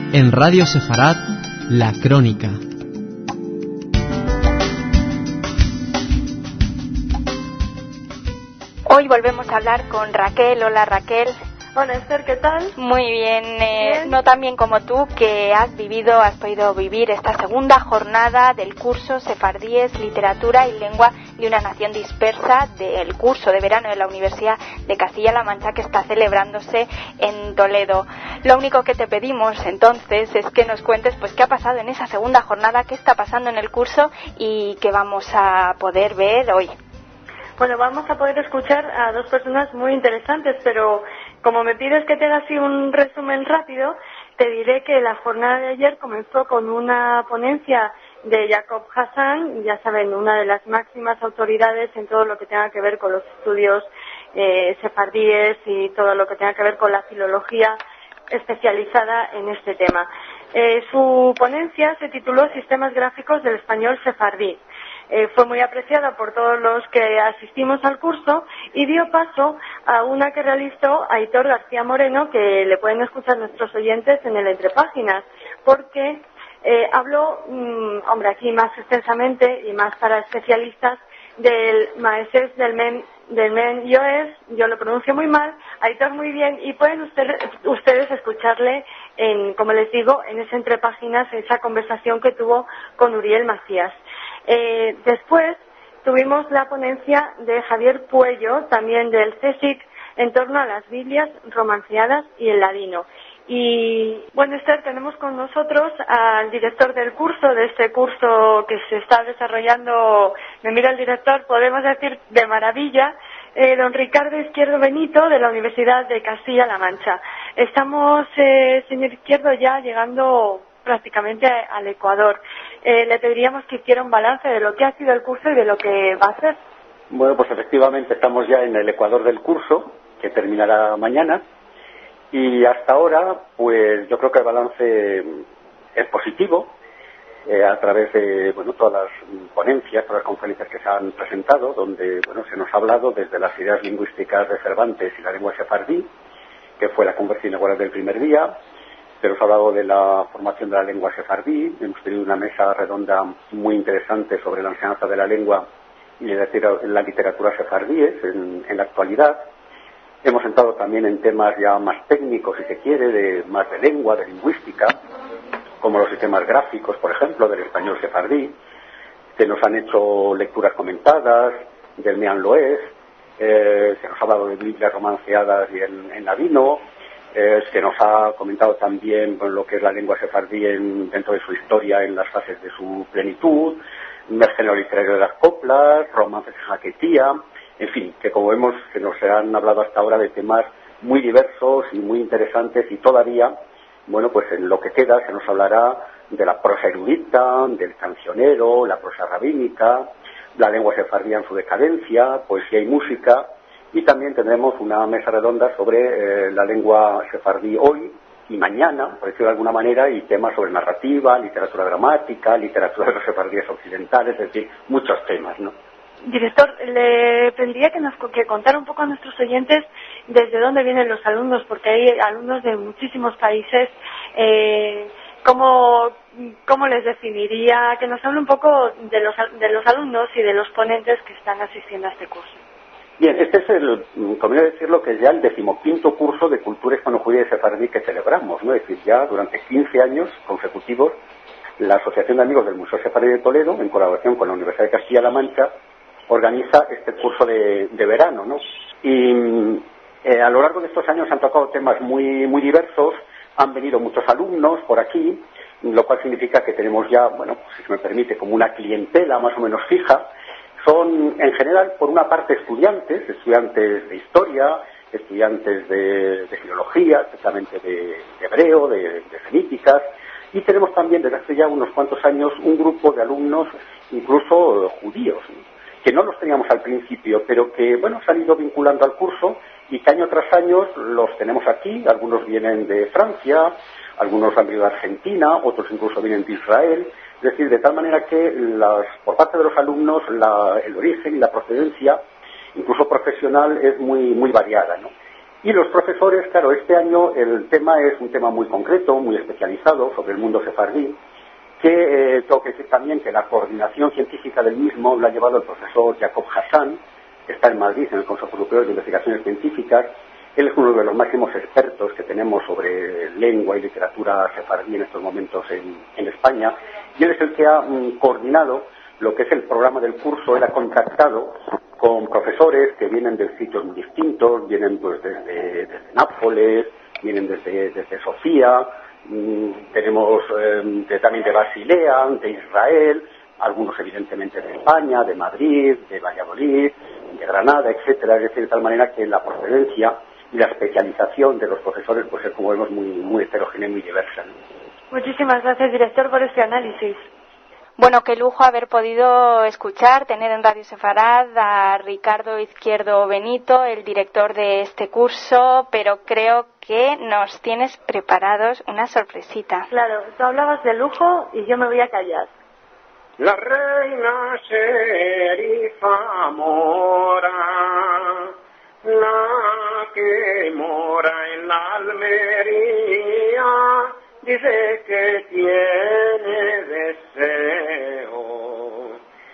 En Radio Sefarad, La Crónica. Hoy volvemos a hablar con Raquel. Hola, Raquel. Hola, Esther, ¿qué tal? Muy bien, Bien. no tan bien como tú, que has podido vivir esta segunda jornada del curso Sefardíes, Literatura y Lengua de una Nación Dispersa, del curso de verano de la Universidad de Castilla-La Mancha, que está celebrándose en Toledo. Lo único que te pedimos entonces es que nos cuentes pues qué ha pasado en esa segunda jornada, qué está pasando en el curso y qué vamos a poder ver hoy. Bueno, vamos a poder escuchar a dos personas muy interesantes, pero como me pides que te haga así un resumen rápido, te diré que la jornada de ayer comenzó con una ponencia de Jacob Hassan, ya saben, una de las máximas autoridades en todo lo que tenga que ver con los estudios sefardíes y todo lo que tenga que ver con la filología especializada en este tema. Su ponencia se tituló Sistemas gráficos del español sefardí. Fue muy apreciada por todos los que asistimos al curso y dio paso a una que realizó Aitor García Moreno, que le pueden escuchar nuestros oyentes en el Entre Páginas, porque habló, aquí más extensamente y más para especialistas, del Maesés del Men Yoes, yo lo pronuncio muy mal, Aitor muy bien, y pueden ustedes escucharle, como les digo, en ese Entre Páginas, esa conversación que tuvo con Uriel Macías. Después tuvimos la ponencia de Javier Puello, también del CSIC, en torno a las Biblias romanceadas y el ladino. Y bueno, Esther, tenemos con nosotros al director del curso, de este curso que se está desarrollando, me mira el director, podemos decir de maravilla, don Ricardo Izquierdo Benito, de la Universidad de Castilla-La Mancha. Estamos, señor Izquierdo, ya llegando prácticamente al Ecuador. Le pediríamos que hiciera un balance de lo que ha sido el curso y de lo que va a ser. Bueno, pues efectivamente estamos ya en el Ecuador del curso, que terminará mañana, y hasta ahora, pues yo creo que el balance es positivo, a través de todas las ponencias, todas las conferencias que se han presentado, donde se nos ha hablado desde las ideas lingüísticas de Cervantes y la lengua sefardí, que fue la conversación igual del primer día. Pero os he hablado de la formación de la lengua sefardí. Hemos tenido una mesa redonda muy interesante sobre la enseñanza de la lengua y la literatura sefardíes en la actualidad. Hemos entrado también en temas ya más técnicos, si se quiere, más de lengua, de lingüística, como los sistemas gráficos, por ejemplo, del español sefardí, que nos han hecho lecturas comentadas, del Mean Loés, se nos ha hablado de Biblias romanceadas y en ladino. Se nos ha comentado también lo que es la lengua sefardí dentro de su historia en las fases de su plenitud, el género literario de las coplas, romances de jaquetía, en fin, que como vemos que nos han hablado hasta ahora de temas muy diversos y muy interesantes, y todavía, pues en lo que queda se nos hablará de la prosa erudita, del cancionero, la prosa rabínica, la lengua sefardí en su decadencia, poesía y música. Y también tendremos una mesa redonda sobre la lengua sefardí hoy y mañana, por decirlo de alguna manera, y temas sobre narrativa, literatura dramática, literatura de los sefardíes occidentales, es decir, muchos temas, ¿no? Director, le pediría que contara un poco a nuestros oyentes desde dónde vienen los alumnos, porque hay alumnos de muchísimos países. ¿Cómo les definiría? Que nos hable un poco de los alumnos y de los ponentes que están asistiendo a este curso. Bien, este es conviene decirlo, que es ya el 15º curso de cultura hispano-judía y sefardí que celebramos, ¿no? Es decir, ya durante 15 años consecutivos, la Asociación de Amigos del Museo Sefardí de Toledo, en colaboración con la Universidad de Castilla-La Mancha, organiza este curso de verano, ¿no? Y a lo largo de estos años han tocado temas muy, muy diversos, han venido muchos alumnos por aquí, lo cual significa que tenemos ya, si se me permite, como una clientela más o menos fija. Son, en general, por una parte estudiantes de historia, estudiantes de filología, especialmente de hebreo, de semíticas, y tenemos también desde hace ya unos cuantos años un grupo de alumnos, incluso judíos, que no los teníamos al principio, pero que, se han ido vinculando al curso y que año tras año los tenemos aquí. Algunos vienen de Francia, algunos han venido de Argentina, otros incluso vienen de Israel. Es decir, de tal manera que por parte de los alumnos el origen y la procedencia, incluso profesional, es muy, muy variada, ¿no? Y los profesores, claro, este año el tema es un tema muy concreto, muy especializado sobre el mundo sefardí, que tengo que decir también que la coordinación científica del mismo la ha llevado el profesor Jacob Hassan, que está en Madrid, en el Consejo Europeo de Investigaciones Científicas. Él es uno de los máximos expertos que tenemos sobre lengua y literatura sefardí en estos momentos en España, y él es el que ha coordinado lo que es el programa del curso. Él ha contactado con profesores que vienen de sitios muy distintos, vienen pues desde Nápoles, vienen desde Sofía, tenemos también de Basilea, de Israel, algunos evidentemente de España, de Madrid, de Valladolid, de Granada, etcétera. Es decir, de tal manera que la procedencia y la especialización de los profesores pues es, como vemos, muy heterogénea y muy diversa. Muchísimas gracias, director, por este análisis. Bueno, qué lujo haber podido escuchar, tener en Radio Sefarad a Ricardo Izquierdo Benito, el director de este curso, pero creo que nos tienes preparados una sorpresita. Claro, tú hablabas de lujo y yo me voy a callar. La reina Sherifa Mora, la que mora en la Almería, dice que tiene deseo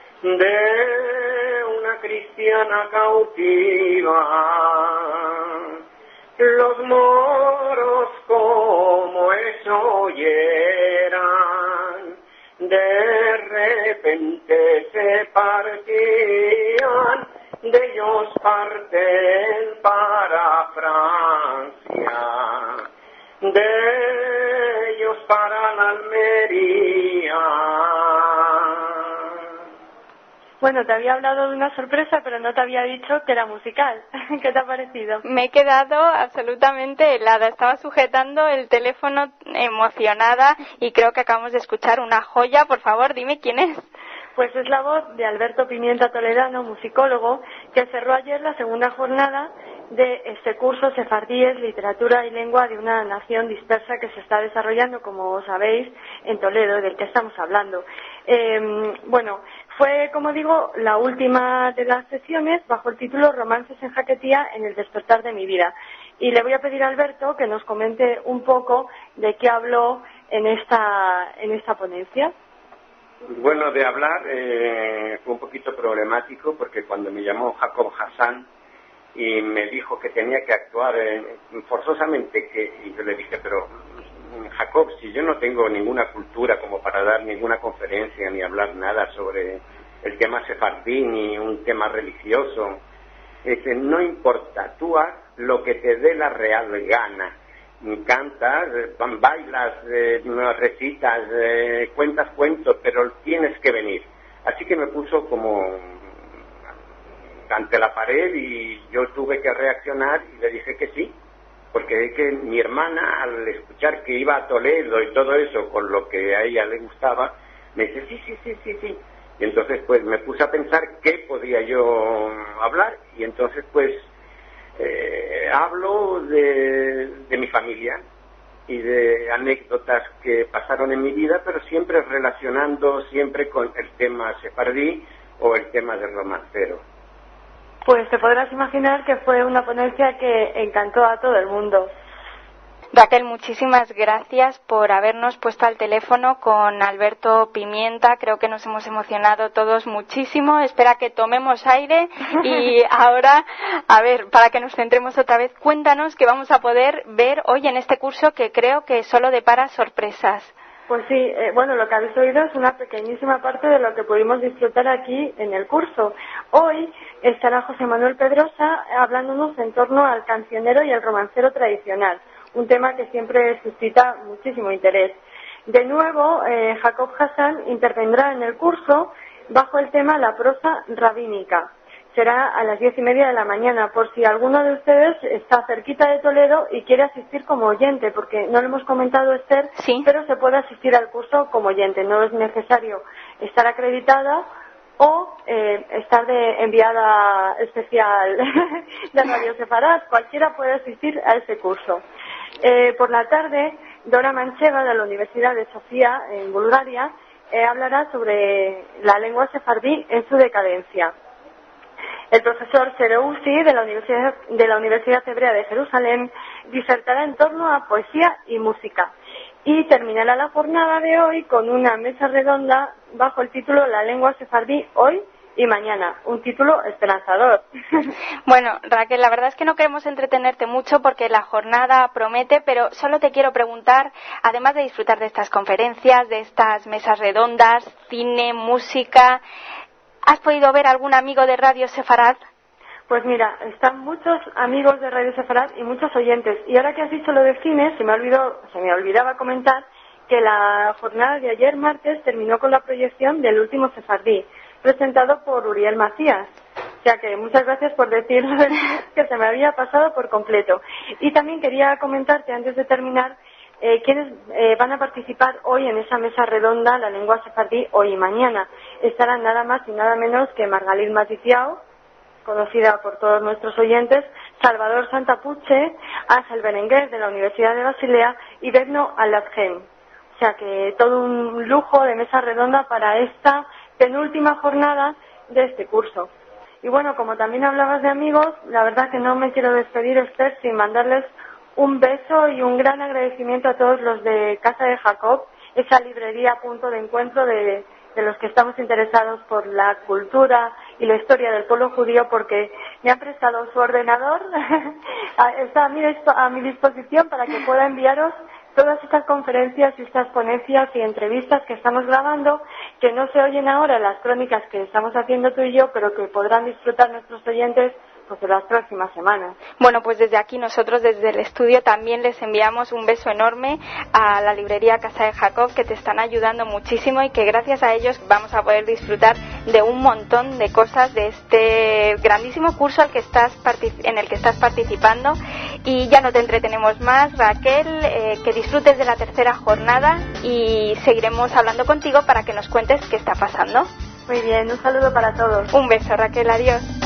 de una cristiana cautiva. Los moros, como eso oyeran, de repente se partían, de ellos parten para Francia, de ellos para la Almería. Bueno, te había hablado de una sorpresa, pero no te había dicho que era musical. ¿Qué te ha parecido? Me he quedado absolutamente helada. Estaba sujetando el teléfono emocionada y creo que acabamos de escuchar una joya. Por favor, dime quién es. Pues es la voz de Alberto Pimienta Toledano, musicólogo, que cerró ayer la segunda jornada de este curso Sefardíes, Literatura y Lengua de una Nación Dispersa, que se está desarrollando, como sabéis, en Toledo, del que estamos hablando. Bueno, fue, como digo, la última de las sesiones bajo el título Romances en Jaquetía en el despertar de mi vida. Y le voy a pedir a Alberto que nos comente un poco de qué habló en esta ponencia. Bueno, de hablar fue un poquito problemático, porque cuando me llamó Jacob Hassan y me dijo que tenía que actuar forzosamente, y yo le dije, pero Jacob, si yo no tengo ninguna cultura como para dar ninguna conferencia ni hablar nada sobre el tema sefardí ni un tema religioso, dice, no importa, tú haz lo que te dé la real gana. Cantas, bailas, recitas, cuentas cuentos, pero tienes que venir. Así que me puso como ante la pared y yo tuve que reaccionar y le dije que sí, porque es que mi hermana, al escuchar que iba a Toledo y todo eso, con lo que a ella le gustaba, me dice sí. Y entonces pues me puse a pensar qué podía yo hablar, y entonces pues hablo de mi familia y de anécdotas que pasaron en mi vida, pero siempre relacionando siempre con el tema sefardí o el tema del romancero. Pues te podrás imaginar que fue una ponencia que encantó a todo el mundo. Raquel, muchísimas gracias por habernos puesto al teléfono con Alberto Pimienta. Creo que nos hemos emocionado todos muchísimo. Espera que tomemos aire y ahora, a ver, para que nos centremos otra vez, cuéntanos qué vamos a poder ver hoy en este curso, que creo que solo depara sorpresas. Pues sí, bueno, lo que habéis oído es una pequeñísima parte de lo que pudimos disfrutar aquí en el curso. Hoy estará José Manuel Pedrosa hablándonos en torno al cancionero y el romancero tradicional, un tema que siempre suscita muchísimo interés. De nuevo, Jacob Hassan intervendrá en el curso bajo el tema La prosa rabínica. Será a las 10:30 de la mañana, por si alguno de ustedes está cerquita de Toledo y quiere asistir como oyente, porque no lo hemos comentado, Esther, ¿sí? Pero se puede asistir al curso como oyente, no es necesario estar acreditada o estar de enviada especial de Radio Sefarad. Cualquiera puede asistir a ese curso. Por la tarde, Dora Mancheva, de la Universidad de Sofía, en Bulgaria, hablará sobre la lengua sefardí en su decadencia. El profesor Serouzi de la Universidad Hebrea de Jerusalén disertará en torno a poesía y música. Y terminará la jornada de hoy con una mesa redonda bajo el título La lengua sefardí hoy y mañana, un título esperanzador. Bueno, Raquel, la verdad es que no queremos entretenerte mucho porque la jornada promete, pero solo te quiero preguntar, además de disfrutar de estas conferencias, de estas mesas redondas, cine, música, ¿has podido ver algún amigo de Radio Sefarad? Pues mira, están muchos amigos de Radio Sefarad y muchos oyentes. Y ahora que has dicho lo de cine, se me olvidaba comentar que la jornada de ayer martes terminó con la proyección del último sefardí, presentado por Uriel Macías. O sea que muchas gracias por decirlo, que se me había pasado por completo. Y también quería comentarte, antes de terminar, quiénes van a participar hoy en esa mesa redonda, la lengua sefardí, hoy y mañana. Estarán nada más y nada menos que Margalid Maticiao, conocida por todos nuestros oyentes, Salvador Santapuche, Ángel Berenguer de la Universidad de Basilea y Bedno Al-Adjen. O sea que todo un lujo de mesa redonda para esta penúltima jornada de este curso. Y bueno, como también hablabas de amigos, la verdad que no me quiero despedir, Esther, sin mandarles un beso y un gran agradecimiento a todos los de Casa de Jacob, esa librería punto de encuentro de los que estamos interesados por la cultura y la historia del pueblo judío, porque me han prestado su ordenador, está a mi disposición para que pueda enviaros todas estas conferencias y estas ponencias y entrevistas que estamos grabando, que no se oyen ahora en las crónicas que estamos haciendo tú y yo, pero que podrán disfrutar nuestros oyentes pues en las próximas semanas. Bueno, pues desde aquí nosotros, desde el estudio, también les enviamos un beso enorme a la librería Casa de Jacob, que te están ayudando muchísimo y que gracias a ellos vamos a poder disfrutar de un montón de cosas de este grandísimo curso en el que estás participando. Y ya no te entretenemos más, Raquel, que disfrutes de la tercera jornada y seguiremos hablando contigo para que nos cuentes qué está pasando. Muy bien, un saludo para todos. Un beso, Raquel, adiós.